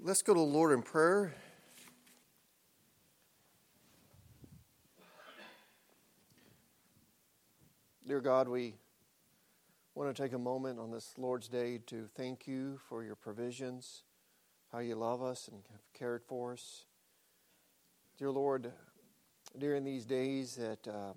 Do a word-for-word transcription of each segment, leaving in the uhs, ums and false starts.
Let's go to the Lord in prayer. Dear God, we want to take a moment on this Lord's Day to thank you for your provisions, how you love us and have cared for us. Dear Lord, during these days that uh,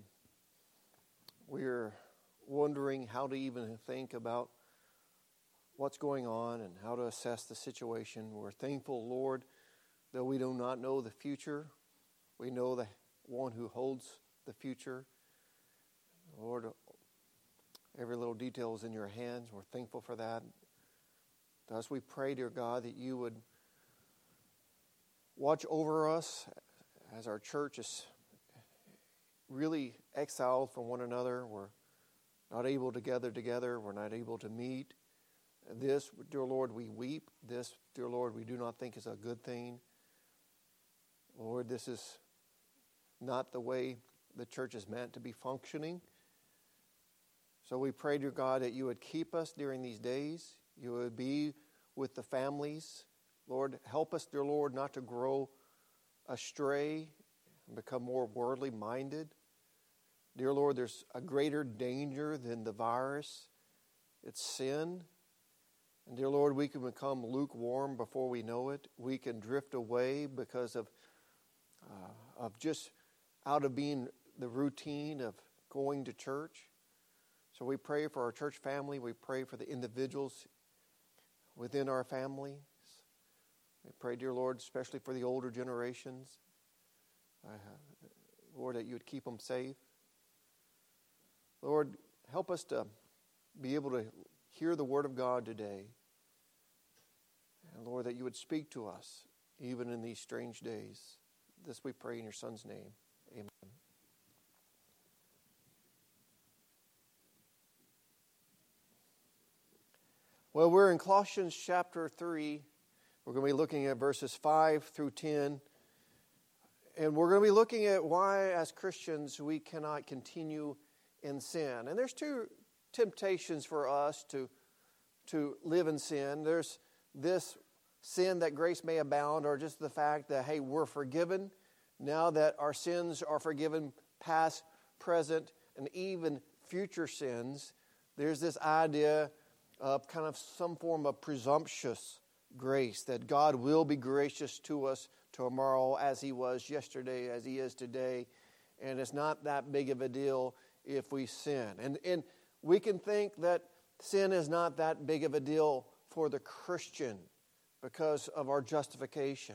we're wondering how to even think about what's going on and how to assess the situation, we're thankful, Lord, that we do not know the future. We know the one who holds the future. Lord, every little detail is in your hands. We're thankful for that. Thus we pray, dear God, that you would watch over us as our church is really exiled from one another. We're not able to gather together. We're not able to meet. This, dear Lord, we weep. This, dear Lord, we do not think is a good thing. Lord, this is not the way the church is meant to be functioning. So we pray, dear God, that you would keep us during these days. You would be with the families. Lord, help us, dear Lord, not to grow astray and become more worldly minded. Dear Lord, there's a greater danger than the virus. It's sin. And dear Lord, we can become lukewarm before we know it. We can drift away because of uh, of just out of being the routine of going to church. So we pray for our church family. We pray for the individuals within our families. We pray, dear Lord, especially for the older generations. Uh, Lord, that you would keep them safe. Lord, help us to be able to hear the word of God today. And Lord, that you would speak to us even in these strange days. This we pray in your Son's name. Amen. Well, we're in Colossians chapter three. We're going to be looking at verses five through ten. And we're going to be looking at why, as Christians, we cannot continue in sin. And there's two temptations for us to, to live in sin. There's this sin that grace may abound, or just the fact that, hey, we're forgiven. Now that our sins are forgiven, past, present, and even future sins, there's this idea of kind of some form of presumptuous grace, that God will be gracious to us tomorrow as he was yesterday, as he is today. And it's not that big of a deal if we sin. And, and we can think that sin is not that big of a deal for the Christian because of our justification.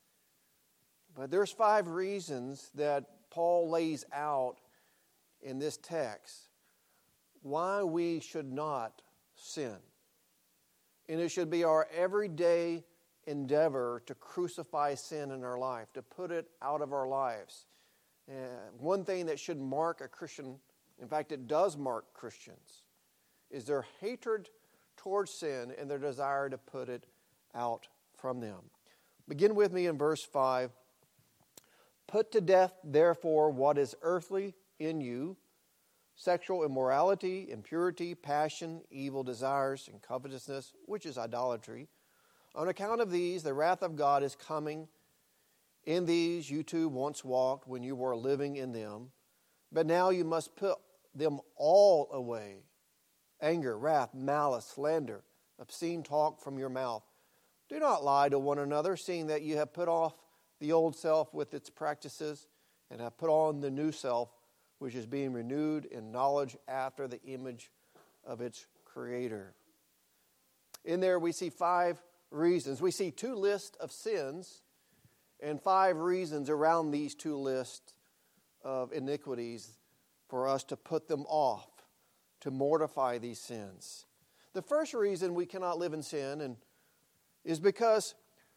But there's five reasons that Paul lays out in this text why we should not sin. And it should be our everyday endeavor to crucify sin in our life, to put it out of our lives. Uh, one thing that should mark a Christian, in fact it does mark Christians, is their hatred towards sin and their desire to put it out from them. Begin with me in verse five. Put to death, therefore, what is earthly in you, sexual immorality, impurity, passion, evil desires, and covetousness, which is idolatry. On account of these, the wrath of God is coming. In these you too once walked when you were living in them, but now you must put them all away. Anger, wrath, malice, slander, obscene talk from your mouth. Do not lie to one another, seeing that you have put off the old self with its practices and have put on the new self, which is being renewed in knowledge after the image of its Creator. In there we see five reasons. We see two lists of sins and five reasons around these two lists of iniquities for us to put them off, to mortify these sins. The first reason we cannot live in sin and is because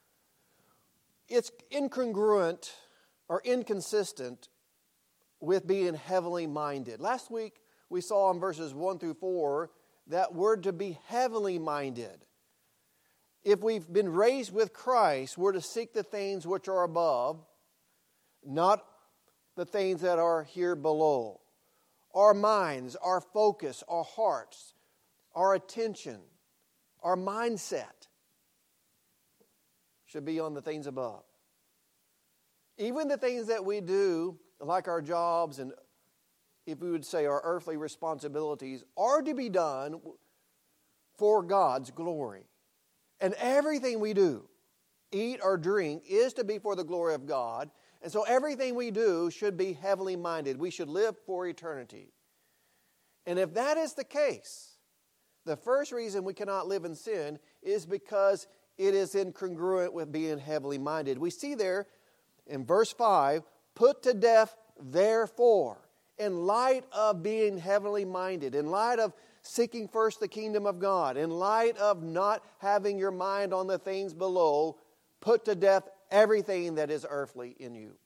it's incongruent or inconsistent with being heavenly minded. Last week we saw in verses one through four that word to be heavenly minded. If we've been raised with Christ, we're to seek the things which are above, not the things that are here below. Our minds, our focus, our hearts, our attention, our mindset should be on the things above. Even the things that we do, like our jobs and, if we would say, our earthly responsibilities, are to be done for God's glory. And everything we do, eat or drink, is to be for the glory of God. And so everything we do should be heavenly minded. We should live for eternity. And if that is the case, the first reason we cannot live in sin is because it is incongruent with being heavenly minded. We see there in verse five, put to death therefore, in light of being heavenly minded, in light of seeking first the kingdom of God, in light of not having your mind on the things below, put to death everything that is earthly in you.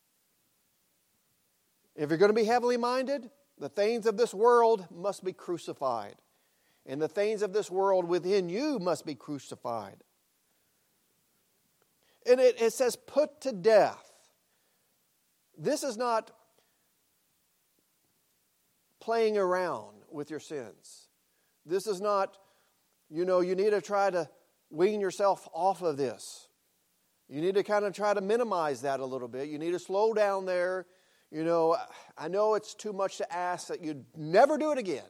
If you're going to be heavenly minded, the things of this world must be crucified. And the things of this world within you must be crucified. And it, it says, put to death. This is not playing around with your sins. This is not, you know, you need to try to wean yourself off of this. You need to kind of try to minimize that a little bit. You need to slow down there. You know, I know it's too much to ask that you never do it again.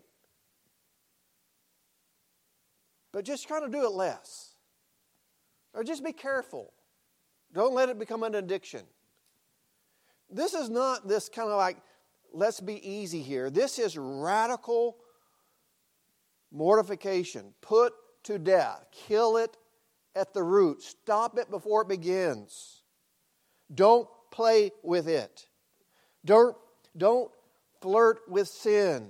But just kind of do it less. Or just be careful. Don't let it become an addiction. This is not this kind of like, let's be easy here. This is radical mortification. Put to death. Kill it at the root. Stop it before it begins. Don't play with it. Don't, don't flirt with sin.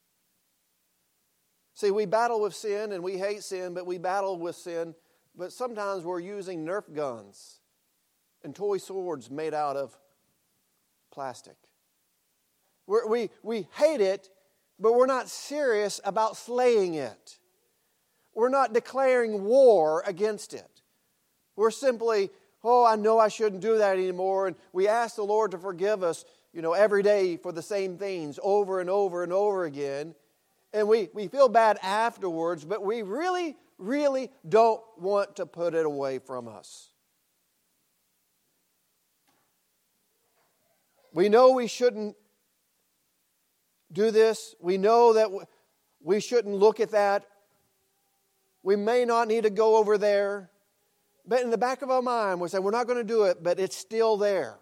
See, we battle with sin and we hate sin, but we battle with sin. But sometimes we're using Nerf guns and toy swords made out of plastic. We're, we, we hate it, but we're not serious about slaying it. We're not declaring war against it. We're simply, oh, I know I shouldn't do that anymore. And we ask the Lord to forgive us, you know, every day for the same things over and over and over again. And we, we feel bad afterwards, but we really, really don't want to put it away from us. We know we shouldn't do this. We know that we shouldn't look at that. We may not need to go over there. But in the back of our mind, we're saying we're not going to do it, but it's still there.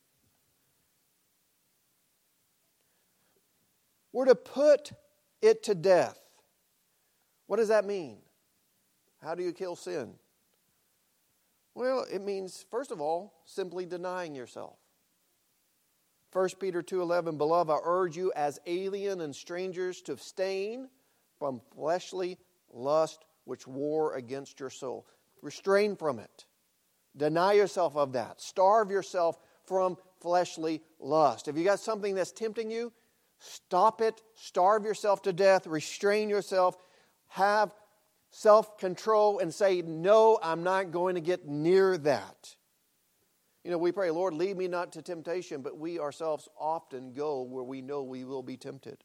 We're to put it to death. What does that mean? How do you kill sin? Well, it means, first of all, simply denying yourself. First Peter two eleven, beloved, I urge you as alien and strangers to abstain from fleshly lust which war against your soul. Restrain from it. Deny yourself of that. Starve yourself from fleshly lust. If you got something that's tempting you, stop it. Starve yourself to death. Restrain yourself. Have self-control and say, no, I'm not going to get near that. You know, we pray, Lord, lead me not to temptation, but we ourselves often go where we know we will be tempted.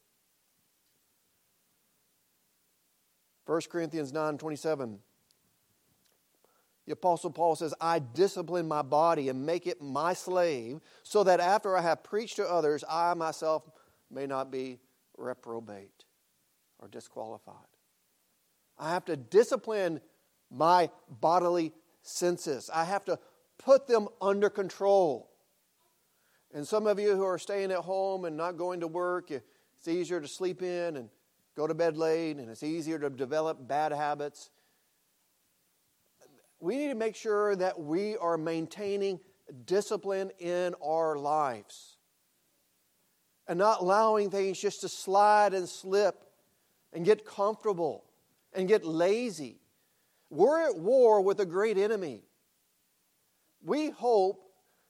First Corinthians nine twenty-seven. The Apostle Paul says, I discipline my body and make it my slave, so that after I have preached to others, I myself may not be reprobate or disqualified. I have to discipline my bodily senses. I have to put them under control. And some of you who are staying at home and not going to work, it's easier to sleep in and go to bed late, and it's easier to develop bad habits. We need to make sure that we are maintaining discipline in our lives and not allowing things just to slide and slip and get comfortable and get lazy. We're at war with a great enemy. We hope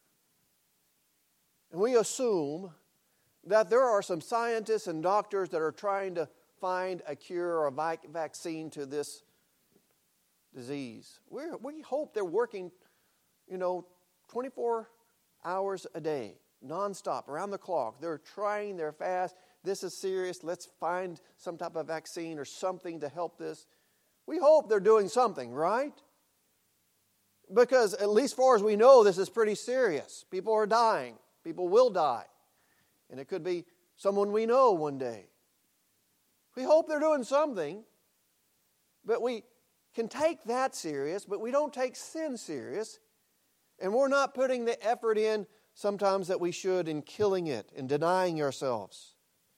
and we assume that there are some scientists and doctors that are trying to find a cure or a vac- vaccine to this disease. We're, we hope they're working, you know, twenty-four hours a day, nonstop, around the clock. They're trying, they're fast. This is serious. Let's find some type of vaccine or something to help this. We hope they're doing something, right? Because at least far as we know, this is pretty serious. People are dying. People will die. And it could be someone we know one day. We hope they're doing something. But we can take that serious, but we don't take sin serious. And we're not putting the effort in sometimes that we should in killing it and denying ourselves.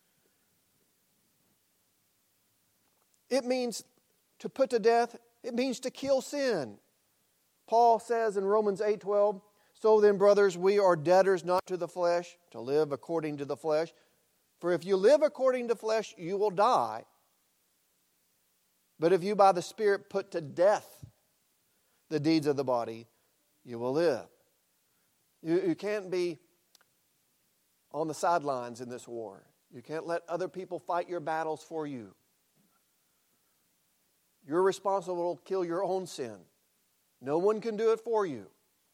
It means to put to death, it means to kill sin. Paul says in Romans eight twelve, "So then, brothers, we are debtors not to the flesh, to live according to the flesh. For if you live according to flesh, you will die. But if you by the Spirit put to death the deeds of the body, you will live." You, you can't be on the sidelines in this war. You can't let other people fight your battles for you. You're responsible to kill your own sin. No one can do it for you.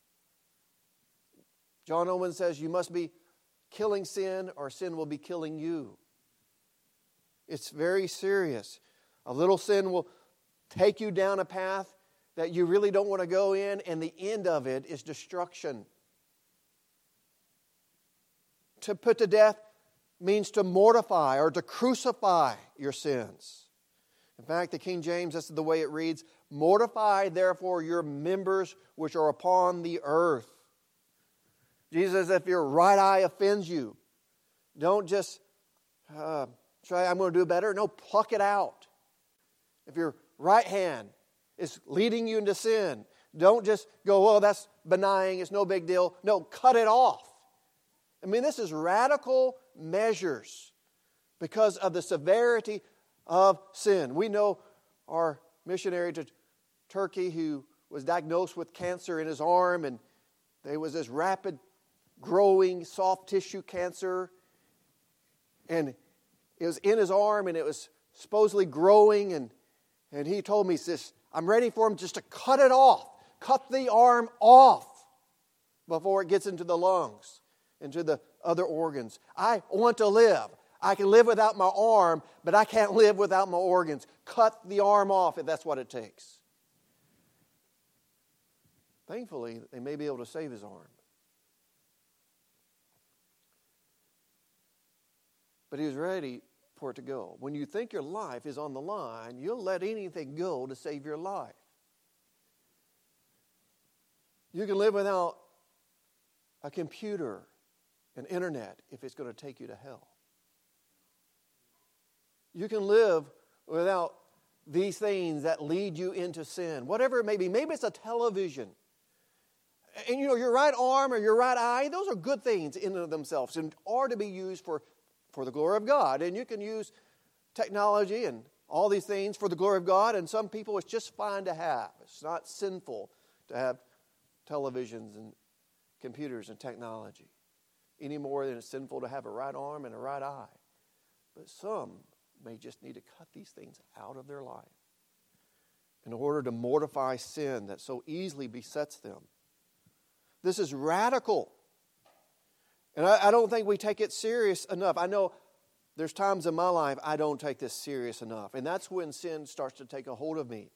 John Owen says you must be killing sin or sin will be killing you. It's very serious. A little sin will take you down a path that you really don't want to go in, and the end of it is destruction. To put to death means to mortify or to crucify your sins. In fact, the King James, this is the way it reads, "Mortify therefore your members which are upon the earth." Jesus says, if your right eye offends you, don't just uh, try, I'm going to do better. No, pluck it out. If your right hand is leading you into sin, don't just go, oh, that's benign, it's no big deal. No, cut it off. I mean, this is radical measures because of the severity of sin. We know our missionary to Turkey who was diagnosed with cancer in his arm, and there was this rapid growing soft tissue cancer, and it was in his arm, and it was supposedly growing, and, and he told me, he says, I'm ready for him just to cut it off. Cut the arm off before it gets into the lungs, into the other organs. I want to live. I can live without my arm, but I can't live without my organs. Cut the arm off if that's what it takes. Thankfully, they may be able to save his arm. But he was ready for it to go. When you think your life is on the line, you'll let anything go to save your life. You can live without a computer and internet if it's going to take you to hell. You can live without these things that lead you into sin. Whatever it may be. Maybe it's a television. And you know, your right arm or your right eye, those are good things in and of themselves and are to be used for, for the glory of God. And you can use technology and all these things for the glory of God. And some people, it's just fine to have. It's not sinful to have televisions and computers and technology any more than it's sinful to have a right arm and a right eye. But some may just need to cut these things out of their life in order to mortify sin that so easily besets them. This is radical. And I, I don't think we take it serious enough. I know there's times in my life I don't take this serious enough. And that's when sin starts to take a hold of me.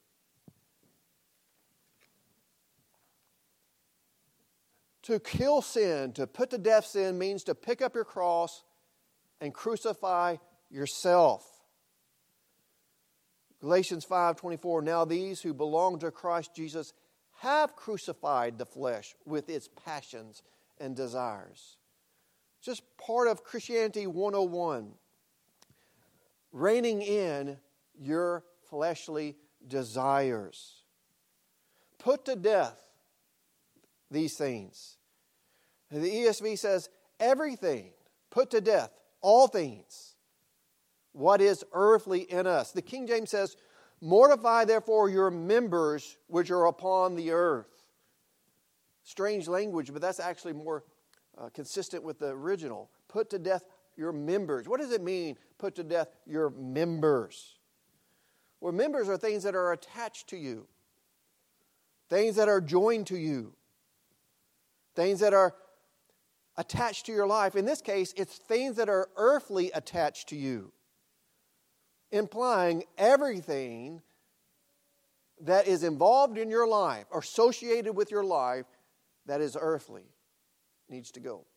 To kill sin, to put to death sin, means to pick up your cross and crucify yourself. Galatians five twenty-four, now these who belong to Christ Jesus have crucified the flesh with its passions and desires. Just part of Christianity one oh one. Reining in your fleshly desires. Put to death these things. And the E S V says, everything, put to death, all things, what is earthly in us. The King James says, mortify therefore your members which are upon the earth. Strange language, but that's actually more uh, consistent with the original. Put to death your members. What does it mean, put to death your members? Well, members are things that are attached to you. Things that are joined to you. Things that are attached to your life. In this case, it's things that are earthly attached to you. Implying everything that is involved in your life or associated with your life that is earthly needs to go.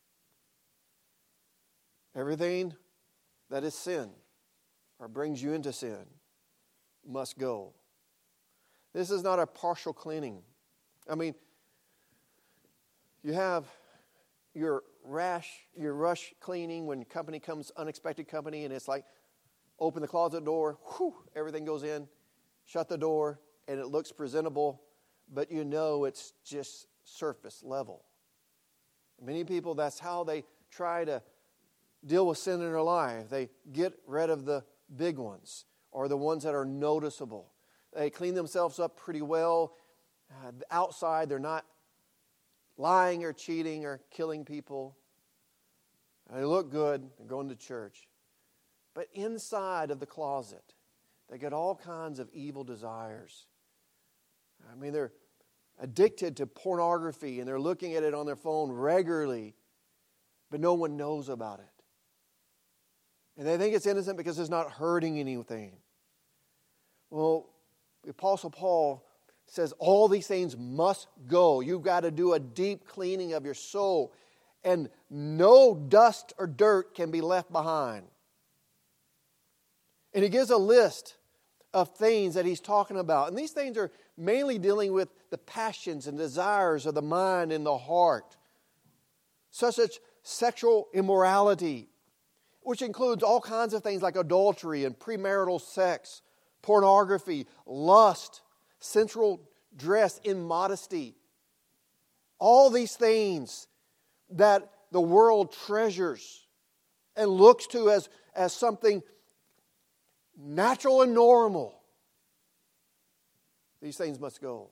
Everything that is sin or brings you into sin must go. This is not a partial cleaning. I mean, you have your rash, your rush cleaning when company comes, unexpected company, and it's like, open the closet door, whew, everything goes in, shut the door, and it looks presentable, but you know it's just surface level. Many people, that's how they try to deal with sin in their life. They get rid of the big ones or the ones that are noticeable. They clean themselves up pretty well. Uh, outside, they're not lying or cheating or killing people. They look good. They're going to church. But inside of the closet, they get all kinds of evil desires. I mean, they're addicted to pornography and they're looking at it on their phone regularly, but no one knows about it. And they think it's innocent because it's not hurting anything. Well, the Apostle Paul says all these things must go. You've got to do a deep cleaning of your soul. And no dust or dirt can be left behind. And he gives a list of things that he's talking about. And these things are mainly dealing with the passions and desires of the mind and the heart. Such as sexual immorality, which includes all kinds of things like adultery and premarital sex, pornography, lust, sensual dress, immodesty. All these things that the world treasures and looks to as, as something natural and normal. These things must go.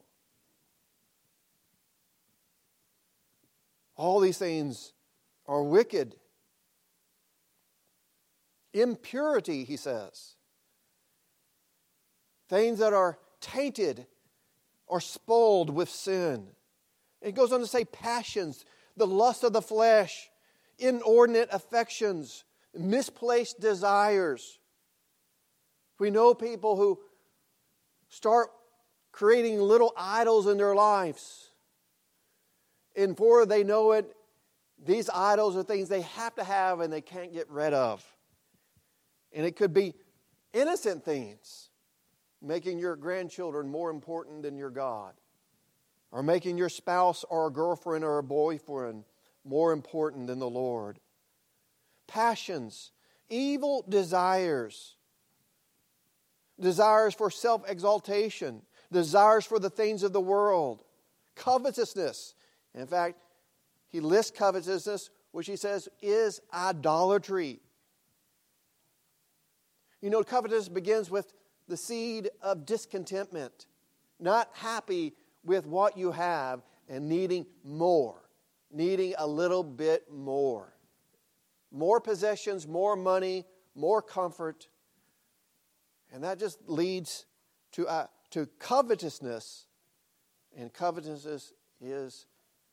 All these things are wicked. Impurity, he says. Things that are tainted or spoiled with sin. It goes on to say passions, the lust of the flesh, inordinate affections, misplaced desires. We know people who start creating little idols in their lives. And before they know it, these idols are things they have to have and they can't get rid of. And it could be innocent things, making your grandchildren more important than your God, or making your spouse or a girlfriend or a boyfriend more important than the Lord. Passions, evil desires, desires for self-exaltation, desires for the things of the world, covetousness. In fact, he lists covetousness, which he says is idolatry. You know, covetousness begins with the seed of discontentment, not happy with what you have and needing more, needing a little bit more. More possessions, more money, more comfort. And that just leads to, uh, to covetousness. And covetousness is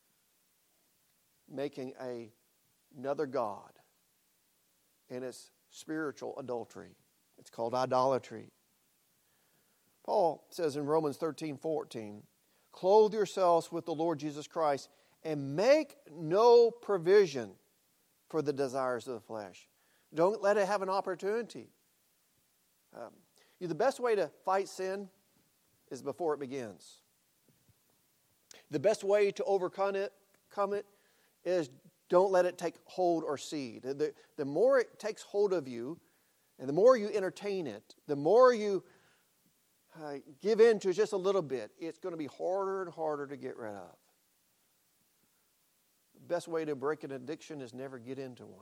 making a, another god. And it's spiritual adultery. It's called idolatry. Paul says in Romans thirteen fourteen, clothe yourselves with the Lord Jesus Christ and make no provision for the desires of the flesh. Don't let it have an opportunity. Um, the best way to fight sin is before it begins. The best way to overcome it, come it is don't let it take hold or seed. The, the more it takes hold of you, and the more you entertain it, the more you uh, give in to just a little bit, it's going to be harder and harder to get rid of. The best way to break an addiction is never get into one.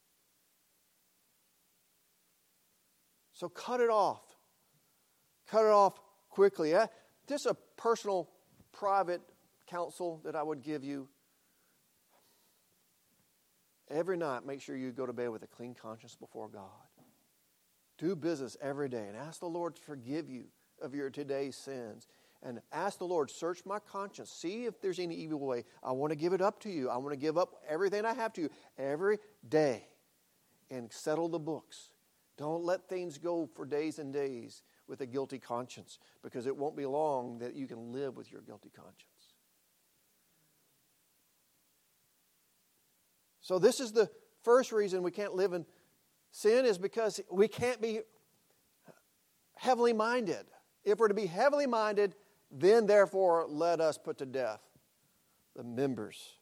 So cut it off. Cut it off quickly. Uh, just a personal, private counsel that I would give you. Every night, make sure you go to bed with a clean conscience before God. Do business every day and ask the Lord to forgive you of your today's sins. And ask the Lord, search my conscience. See if there's any evil way. I want to give it up to you. I want to give up everything I have to you every day. And settle the books. Don't let things go for days and days with a guilty conscience, because it won't be long that you can live with your guilty conscience. So this is the first reason we can't live in sin, is because we can't be heavenly minded. If we're to be heavenly minded, then therefore let us put to death the members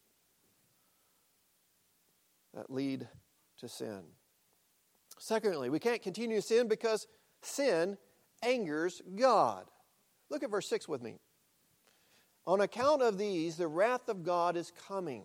that lead to sin. Secondly, we can't continue to sin because sin angers God. Look at verse six with me. On account of these, the wrath of God is coming.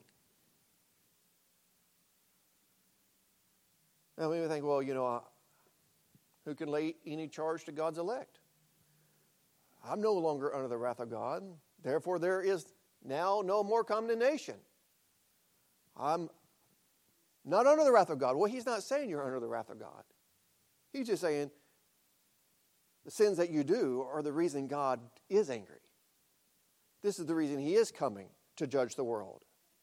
Now, we think, well, you know, who can lay any charge to God's elect? I'm no longer under the wrath of God. Therefore, there is now no more condemnation. I'm not under the wrath of God. Well, he's not saying you're under the wrath of God. He's just saying the sins that you do are the reason God is angry. This is the reason he is coming to judge the world.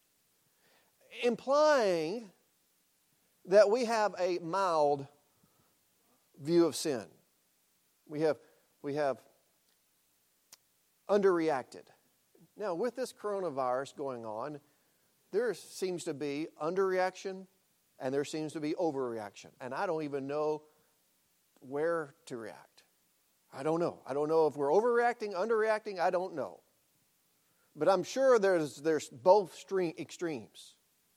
Implying that we have a mild view of sin. We have, we have underreacted. Now, with this coronavirus going on, there seems to be underreaction and there seems to be overreaction. And I don't even know where to react. I don't know. I don't know if we're overreacting, underreacting. I don't know. But I'm sure there's, there's both extreme, extremes.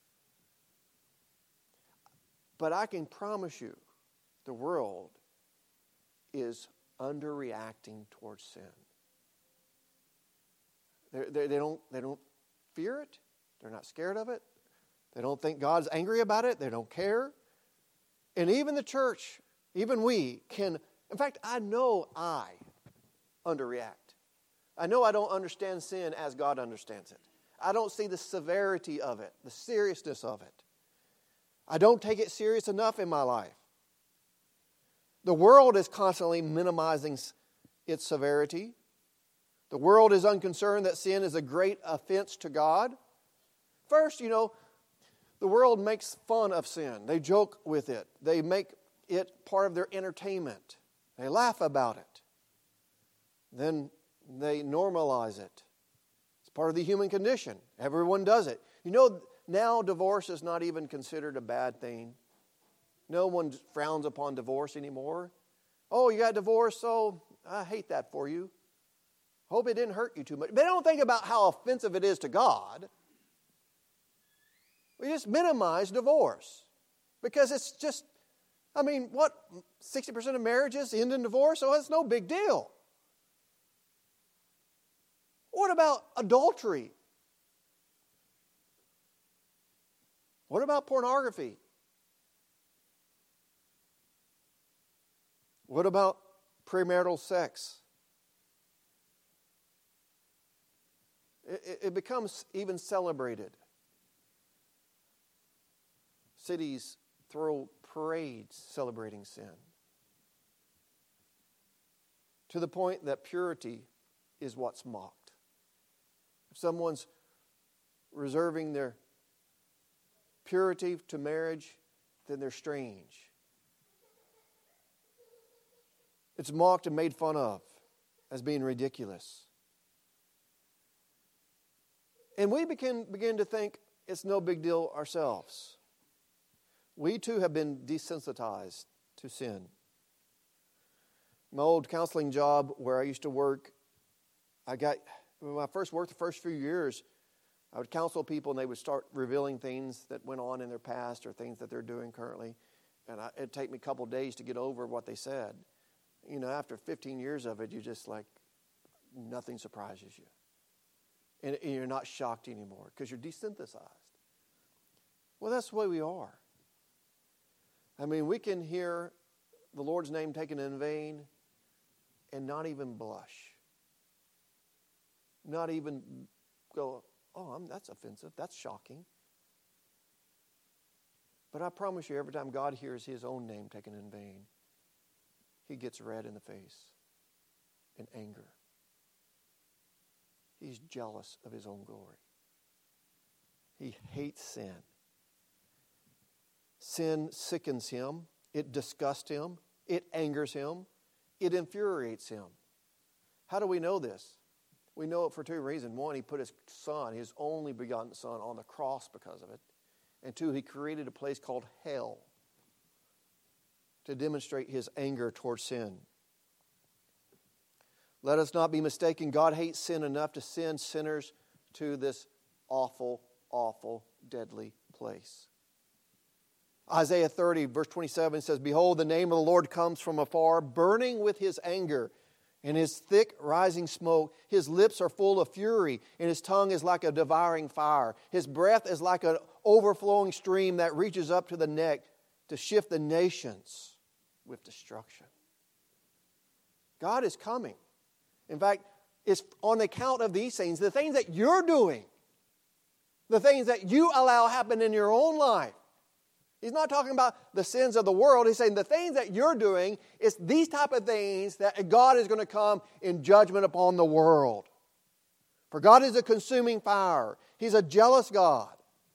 But I can promise you, the world is underreacting towards sin. They're, they they don't, they don't fear it. They're not scared of it. They don't think God's angry about it. They don't care. And even the church, even we can, in fact, I know I underreact. I know I don't understand sin as God understands it. I don't see the severity of it, the seriousness of it. I don't take it serious enough in my life. The world is constantly minimizing its severity. The world is unconcerned that sin is a great offense to God. First, you know, the world makes fun of sin. They joke with it. They make it part of their entertainment. They laugh about it. Then they normalize it. It's part of the human condition. Everyone does it. You know, now divorce is not even considered a bad thing. No one frowns upon divorce anymore. Oh, you got divorced, so I hate that for you. Hope it didn't hurt you too much. They don't think about how offensive it is to God. We just minimize divorce because it's just, I mean, what, sixty percent of marriages end in divorce? So it's no big deal. What about adultery? What about pornography? What about premarital sex? It, it becomes even celebrated. Cities throw parades celebrating sin. To the point that purity is what's mocked. If someone's reserving their purity to marriage, then they're strange. It's mocked and made fun of as being ridiculous. And we begin, begin to think it's no big deal ourselves. We too have been desensitized to sin. My old counseling job where I used to work, I got, when I first worked the first few years, I would counsel people and they would start revealing things that went on in their past or things that they're doing currently. And I, it'd take me a couple days to get over what they said. You know, after fifteen years of it, you just like, nothing surprises you. And, and you're not shocked anymore because you're desynthesized. Well, that's the way we are. I mean, we can hear the Lord's name taken in vain and not even blush. Not even go, oh, I'm, that's offensive. That's shocking. But I promise you, every time God hears his own name taken in vain, he gets red in the face in anger. He's jealous of his own glory. He hates sin. Sin sickens him. It disgusts him. It angers him. it infuriates him. How do we know this? We know it for two reasons. One, he put his son, his only begotten son, on the cross because of it. And two, he created a place called hell to demonstrate his anger towards sin. Let us not be mistaken. God hates sin enough to send sinners to this awful, awful, deadly place. Isaiah thirty, verse twenty-seven says, Behold, the name of the Lord comes from afar, burning with his anger, and his thick rising smoke. His lips are full of fury, and his tongue is like a devouring fire. His breath is like an overflowing stream that reaches up to the neck to shift the nations with destruction. God is coming. In fact, it's on account of these things, the things that you're doing, the things that you allow happen in your own life. He's not talking about the sins of the world. He's saying the things that you're doing is these type of things that God is going to come in judgment upon the world. For God is a consuming fire. He's a jealous God.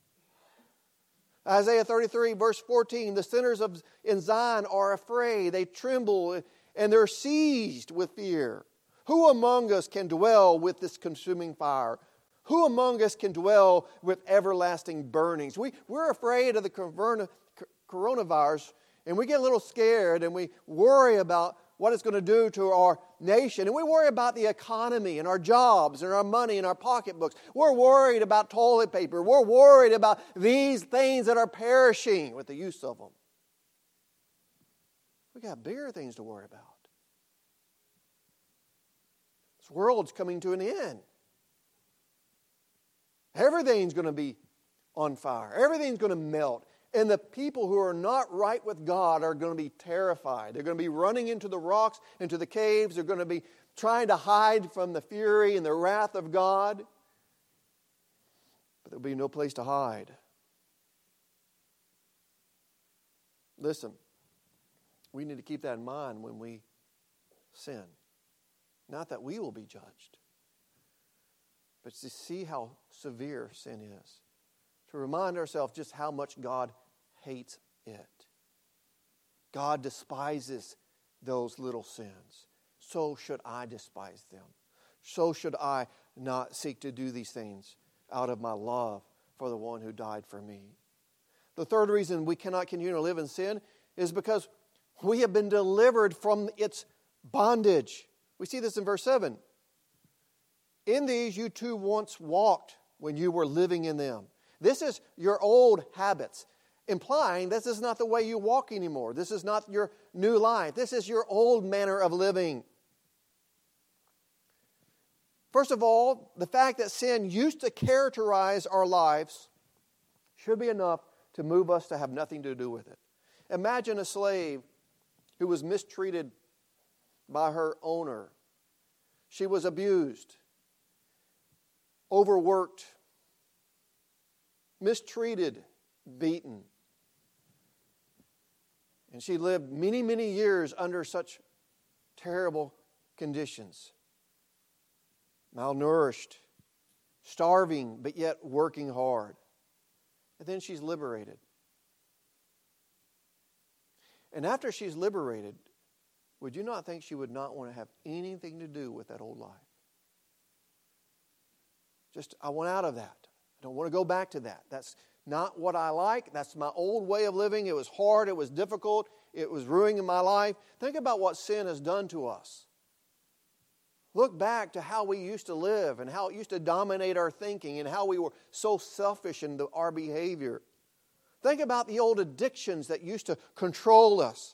Isaiah thirty-three, verse fourteen, the sinners of in Zion are afraid. They tremble and they're seized with fear. Who among us can dwell with this consuming fire? Who among us can dwell with everlasting burnings? We, we're afraid of the coronavirus, and we get a little scared, and we worry about what it's going to do to our nation. And we worry about the economy and our jobs and our money and our pocketbooks. We're worried about toilet paper. We're worried about these things that are perishing with the use of them. We've got bigger things to worry about. This world's coming to an end. Everything's going to be on fire. Everything's going to melt. And the people who are not right with God are going to be terrified. They're going to be running into the rocks, into the caves. They're going to be trying to hide from the fury and the wrath of God. But there'll be no place to hide. Listen, we need to keep that in mind when we sin. Not that we will be judged, but to see how severe sin is. To remind ourselves just how much God hates it. God despises those little sins. So should I despise them. So should I not seek to do these things out of my love for the one who died for me. The third reason we cannot continue to live in sin is because we have been delivered from its bondage. We see this in verse seven. In these you too once walked when you were living in them. This is your old habits, implying this is not the way you walk anymore. This is not your new life. This is your old manner of living. First of all, the fact that sin used to characterize our lives should be enough to move us to have nothing to do with it. Imagine a slave who was mistreated by her owner. She was abused, overworked, mistreated, beaten. And she lived many, many years under such terrible conditions. Malnourished, starving, but yet working hard. And then she's liberated. And after she's liberated, would you not think she would not want to have anything to do with that old life? Just, I want out of that. I don't want to go back to that. That's not what I like. That's my old way of living. It was hard. It was difficult. It was ruining my life. Think about what sin has done to us. Look back to how we used to live and how it used to dominate our thinking and how we were so selfish in the, our behavior. Think about the old addictions that used to control us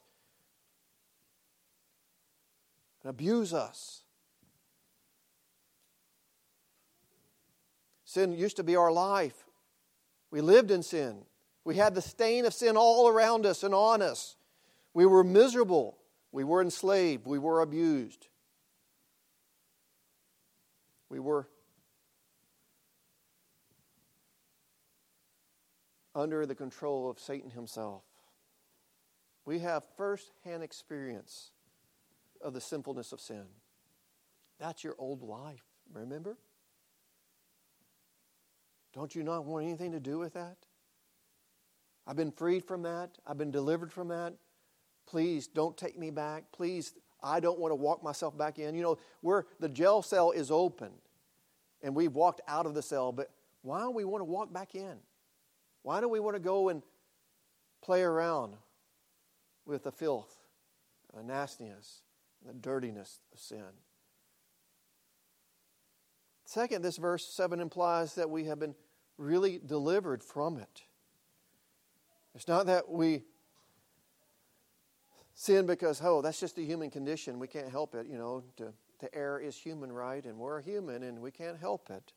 and abuse us. Sin used to be our life. We lived in sin. We had the stain of sin all around us and on us. We were miserable. We were enslaved. We were abused. We were under the control of Satan himself. We have first-hand experience of the sinfulness of sin. That's your old life, remember? Don't you not want anything to do with that? I've been freed from that. I've been delivered from that. Please don't take me back. Please, I don't want to walk myself back in. You know, where the jail cell is open and we've walked out of the cell, but why don't we want to walk back in? Why do we want to go and play around with the filth, the nastiness, the dirtiness of sin? Second, this verse seven implies that we have been really delivered from it. It's not that we sin because, oh, that's just a human condition. We can't help it. You know, to, to err is human, right? And we're human and we can't help it.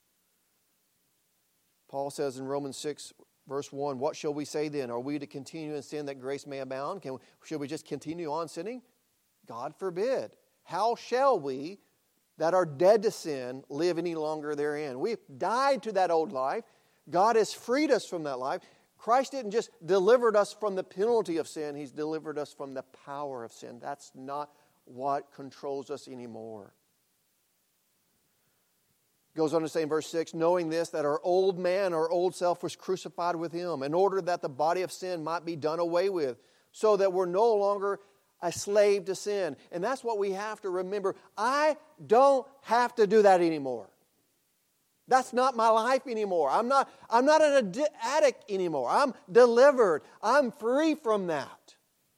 Paul says in Romans six, verse one, what shall we say then? Are we to continue in sin that grace may abound? Can, should we just continue on sinning? God forbid. How shall we that are dead to sin live any longer therein? We've died to that old life. God has freed us from that life. Christ didn't just deliver us from the penalty of sin. He's delivered us from the power of sin. That's not what controls us anymore. Goes on to say in verse six, knowing this, that our old man, our old self was crucified with Him in order that the body of sin might be done away with, so that we're no longer a slave to sin. And that's what we have to remember. I don't have to do that anymore. That's not my life anymore. I'm not, I'm not an addict anymore. I'm delivered. I'm free from that.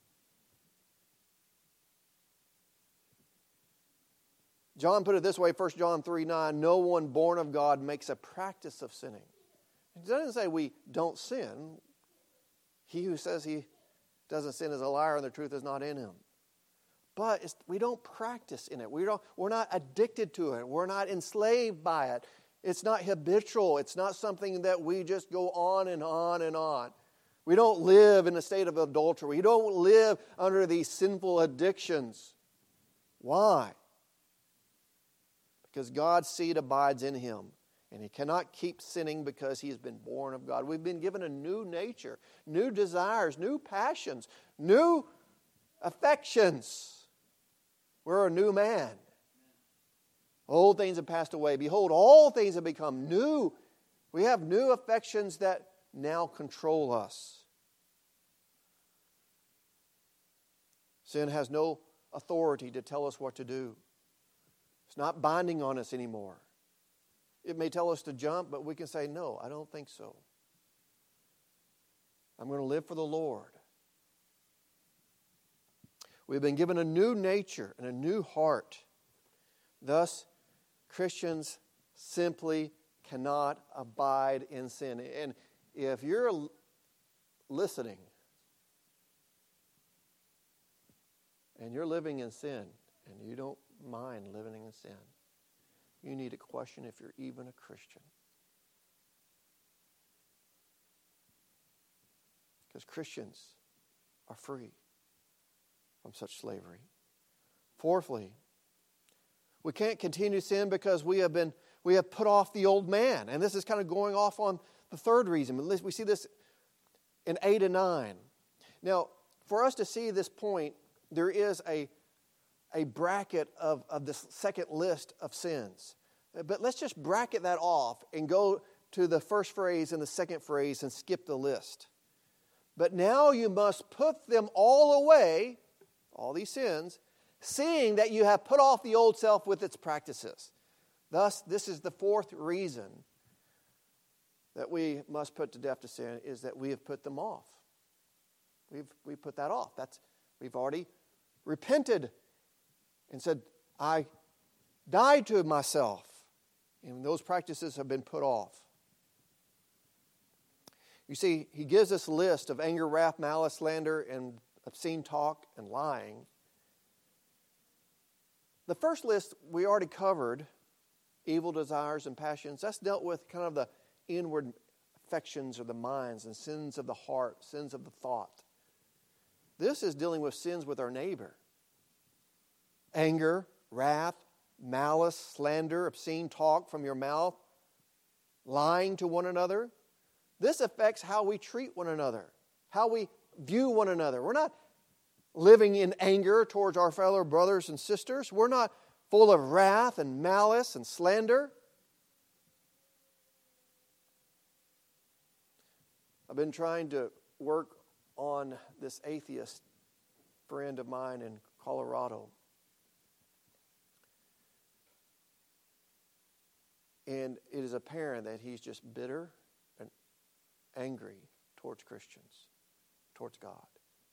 John put it this way, First John three nine, no one born of God makes a practice of sinning. It doesn't say we don't sin. He who says he doesn't sin is a liar and the truth is not in him. But it's, we don't practice in it. We don't, we're not addicted to it. We're not enslaved by it. It's not habitual. It's not something that we just go on and on and on. We don't live in a state of adultery. We don't live under these sinful addictions. Why? Because God's seed abides in him. And he cannot keep sinning because he has been born of God. We've been given a new nature, new desires, new passions, new affections. We're a new man. Old things have passed away. Behold, all things have become new. We have new affections that now control us. Sin has no authority to tell us what to do. It's not binding on us anymore. It may tell us to jump, but we can say, no, I don't think so. I'm going to live for the Lord. We've been given a new nature and a new heart. Thus, Christians simply cannot abide in sin. And if you're listening and you're living in sin and you don't mind living in sin, you need to question if you're even a Christian. Because Christians are free from such slavery. Fourthly, we can't continue sin because we have been we have put off the old man. And this is kind of going off on the third reason. We see this in eight and nine. Now, for us to see this point, there is a, a bracket of, of this second list of sins. But let's just bracket that off and go to the first phrase and the second phrase and skip the list. But now you must put them all away, all these sins, seeing that you have put off the old self with its practices. Thus, this is the fourth reason that we must put to death to sin, is that we have put them off. We've we put that off. That's we've already repented and said, I died to myself. And those practices have been put off. You see, he gives us a list of anger, wrath, malice, slander, and obscene talk and lying. The first list we already covered, evil desires and passions. That's dealt with kind of the inward affections of the minds and sins of the heart, sins of the thought. This is dealing with sins with our neighbor. Anger, wrath, malice, slander, obscene talk from your mouth, lying to one another. This affects how we treat one another, how we view one another. We're not living in anger towards our fellow brothers and sisters. We're not full of wrath and malice and slander. I've been trying to work on this atheist friend of mine and Colorado. And it is apparent that he's just bitter and angry towards Christians, towards God.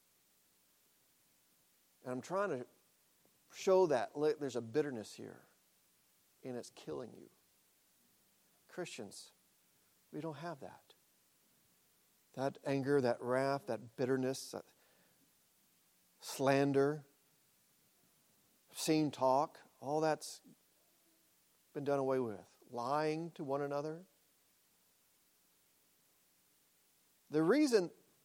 And I'm trying to show that look, there's a bitterness here, and it's killing you. Christians, we don't have that. That anger, that wrath, that bitterness, that slander, obscene talk, all that's been done away with. Lying to one another. The reason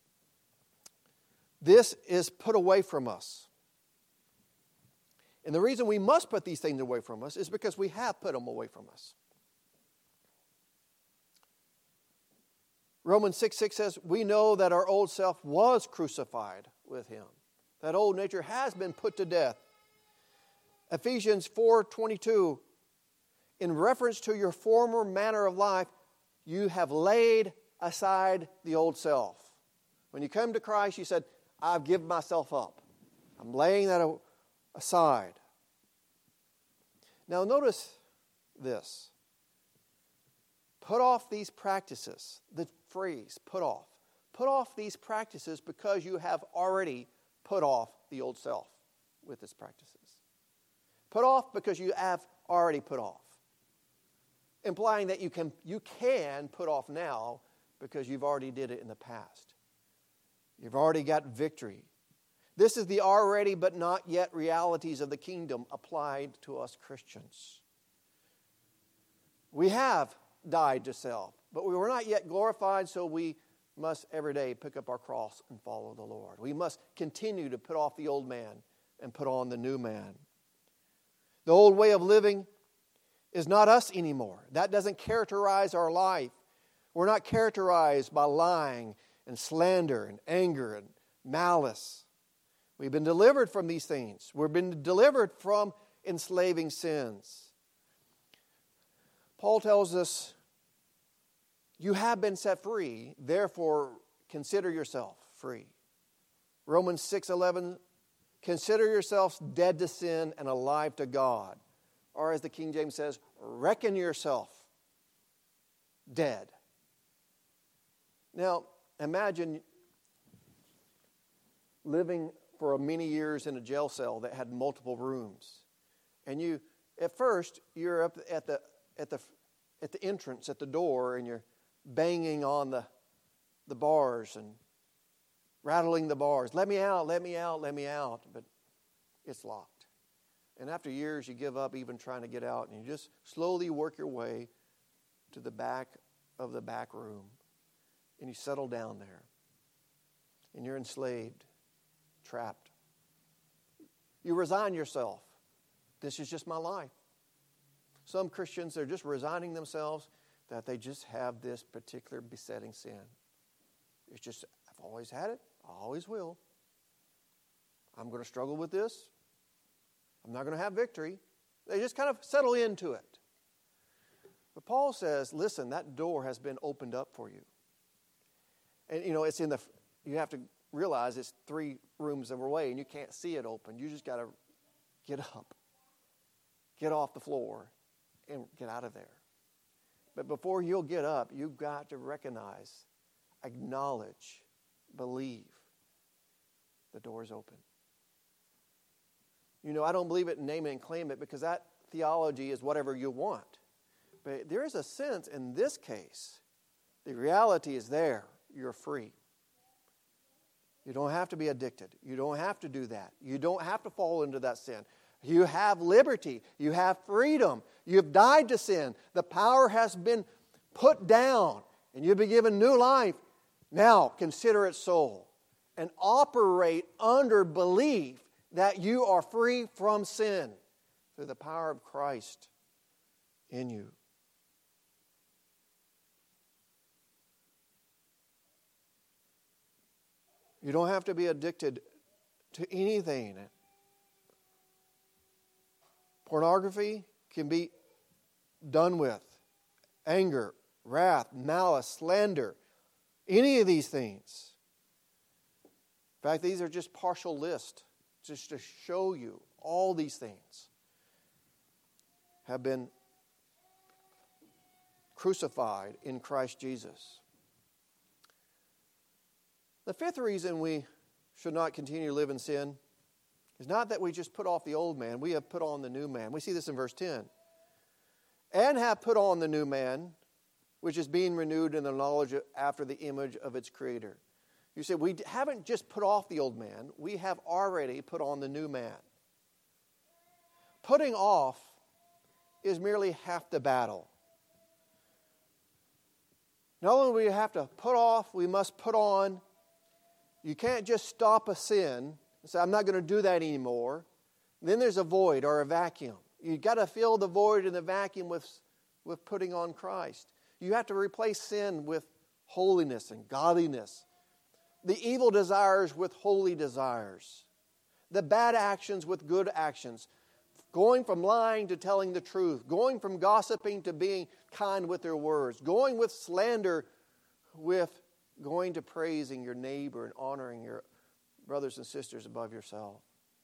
this is put away from us, and the reason we must put these things away from us, is because we have put them away from us. Romans six six says, we know that our old self was crucified with Him. That old nature has been put to death. Ephesians four twenty-two, in reference to your former manner of life, you have laid aside the old self. When you come to Christ, you said, I've given myself up. I'm laying that aside. Now notice this. Put off these practices. The phrase, put off. Put off these practices because you have already put off the old self with its practices. Put off because you have already put off. Implying that you can, you can put off now because you've already did it in the past. You've already got victory. This is the already but not yet realities of the kingdom applied to us Christians. We have died to self, but we were not yet glorified, so we must every day pick up our cross and follow the Lord. We must continue to put off the old man and put on the new man. The old way of living is not us anymore. That doesn't characterize our life. We're not characterized by lying and slander and anger and malice. We've been delivered from these things. We've been delivered from enslaving sins. Paul tells us, you have been set free, therefore consider yourself free. Romans six eleven, consider yourselves dead to sin and alive to God. Or as the King James says, reckon yourself dead. Now, imagine living for many years in a jail cell that had multiple rooms. And you, at first, you're up at the at the at the entrance, at the door, and you're banging on the the bars and rattling the bars. Let me out, let me out, let me out. But it's locked. And after years, you give up even trying to get out, and you just slowly work your way to the back of the back room. And you settle down there. And you're enslaved, trapped. You resign yourself. This is just my life. Some Christians, they're just resigning themselves that they just have this particular besetting sin. It's just, I've always had it. I always will. I'm going to struggle with this. I'm not going to have victory. They just kind of settle into it. But Paul says, listen, that door has been opened up for you. And, you know, it's in the, you have to realize it's three rooms away and you can't see it open. You just got to get up, get off the floor, and get out of there. But before you'll get up, you've got to recognize, acknowledge, believe the door is open. You know, I don't believe it in name it and claim it because that theology is whatever you want. But there is a sense in this case, the reality is there. You're free. You don't have to be addicted. You don't have to do that. You don't have to fall into that sin. You have liberty. You have freedom. You've died to sin. The power has been put down and you've been given new life. Now consider it so and operate under belief that you are free from sin through the power of Christ in you. You don't have to be addicted to anything. Pornography can be done with. Anger, wrath, malice, slander, any of these things. In fact, these are just partial lists. just to show you all these things have been crucified in Christ Jesus. The fifth reason we should not continue to live in sin is not that we just put off the old man. We have put on the new man. We see this in verse ten. And have put on the new man, which is being renewed in the knowledge of, after the image of its creator. You say, we haven't just put off the old man. We have already put on the new man. Putting off is merely half the battle. Not only do we have to put off, we must put on. You can't just stop a sin and say, I'm not going to do that anymore. Then there's a void or a vacuum. You've got to fill the void and the vacuum with, with putting on Christ. You have to replace sin with holiness and godliness. The evil desires with holy desires. The bad actions with good actions. Going from lying to telling the truth. Going from gossiping to being kind with their words. Going with slander with going to praising your neighbor and honoring your brothers and sisters above yourself.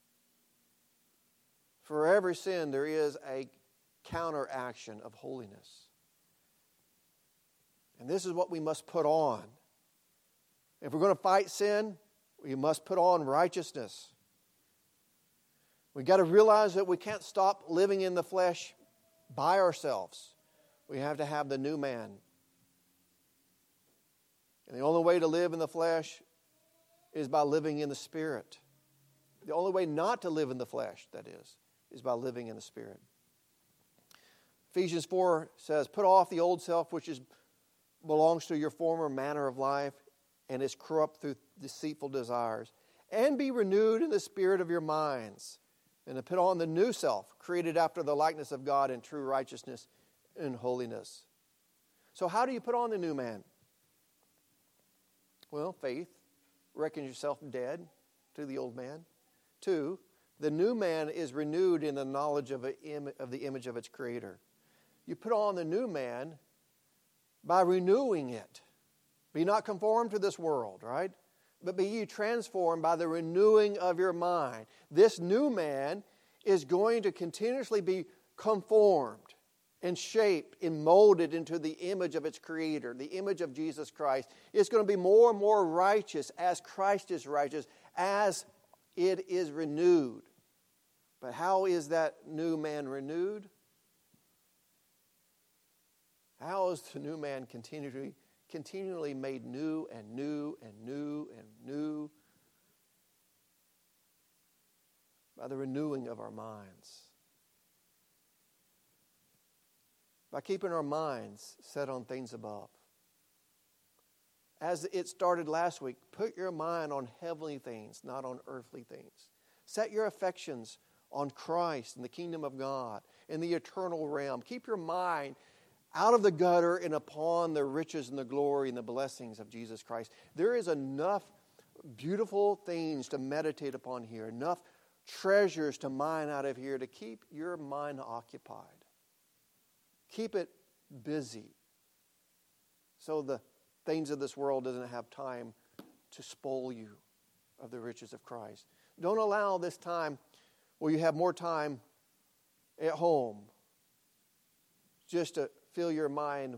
For every sin, there is a counteraction of holiness. And this is what we must put on. If we're going to fight sin, we must put on righteousness. We've got to realize that we can't stop living in the flesh by ourselves. We have to have the new man. And the only way to live in the flesh is by living in the Spirit. The only way not to live in the flesh, that is, is by living in the Spirit. Ephesians four says, put off the old self which is, belongs to your former manner of life and is corrupt through deceitful desires, and be renewed in the spirit of your minds, and to put on the new self, created after the likeness of God in true righteousness and holiness. So how do you put on the new man? Well, faith. Reckon yourself dead to the old man. Two, the new man is renewed in the knowledge of, a im- of the image of its creator. You put on the new man by renewing it. Be not conformed to this world, right? But be ye transformed by the renewing of your mind. This new man is going to continuously be conformed and shaped and molded into the image of its creator, the image of Jesus Christ. It's going to be more and more righteous as Christ is righteous, as it is renewed. But how is that new man renewed? How is the new man continually, continually made new and new and new and new? By the renewing of our minds. By keeping our minds set on things above. As it started last week, put your mind on heavenly things, not on earthly things. Set your affections on Christ and the kingdom of God and the eternal realm. Keep your mind out of the gutter and upon the riches and the glory and the blessings of Jesus Christ. There is enough beautiful things to meditate upon here, enough treasures to mine out of here to keep your mind occupied. Keep it busy so the things of this world doesn't have time to spoil you of the riches of Christ. Don't allow this time where you have more time at home just to fill your mind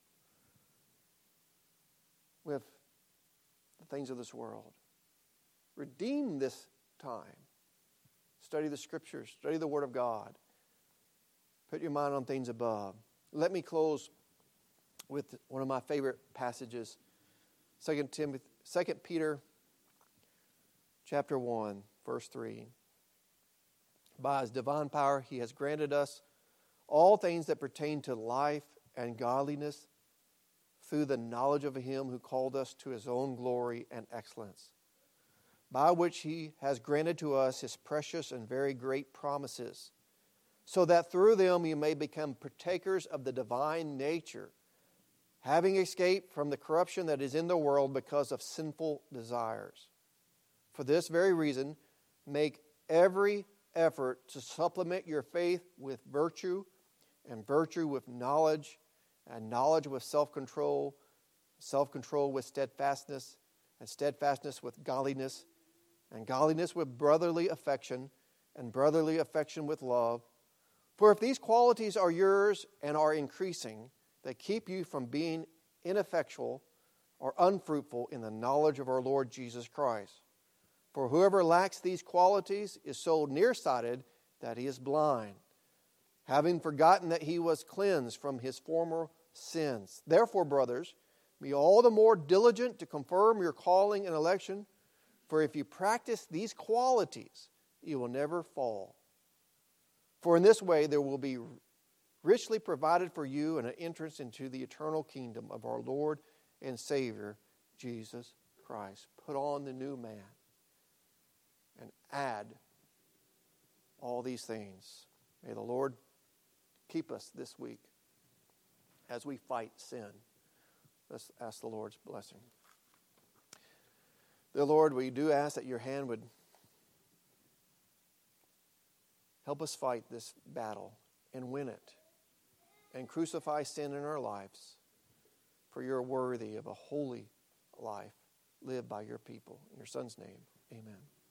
with the things of this world. Redeem this time. Study the Scriptures. Study the Word of God. Put your mind on things above. Let me close with one of my favorite passages. Second Timothy, Second Peter chapter one, verse three. By His divine power He has granted us all things that pertain to life and godliness through the knowledge of Him who called us to His own glory and excellence, by which He has granted to us His precious and very great promises, so that through them you may become partakers of the divine nature, having escaped from the corruption that is in the world because of sinful desires. For this very reason, make every effort to supplement your faith with virtue, and virtue with knowledge, and knowledge with self-control, self-control with steadfastness, and steadfastness with godliness, and godliness with brotherly affection, and brotherly affection with love. For if these qualities are yours and are increasing, they keep you from being ineffectual or unfruitful in the knowledge of our Lord Jesus Christ. For whoever lacks these qualities is so nearsighted that he is blind, having forgotten that he was cleansed from his former sins. Therefore, brothers, be all the more diligent to confirm your calling and election, for if you practice these qualities, you will never fall. For in this way there will be richly provided for you an entrance into the eternal kingdom of our Lord and Savior, Jesus Christ. Put on the new man and add all these things. May the Lord keep us this week as we fight sin. Let's ask the Lord's blessing. Dear Lord, we do ask that your hand would help us fight this battle and win it and crucify sin in our lives, for you're worthy of a holy life lived by your people. In your Son's name, amen.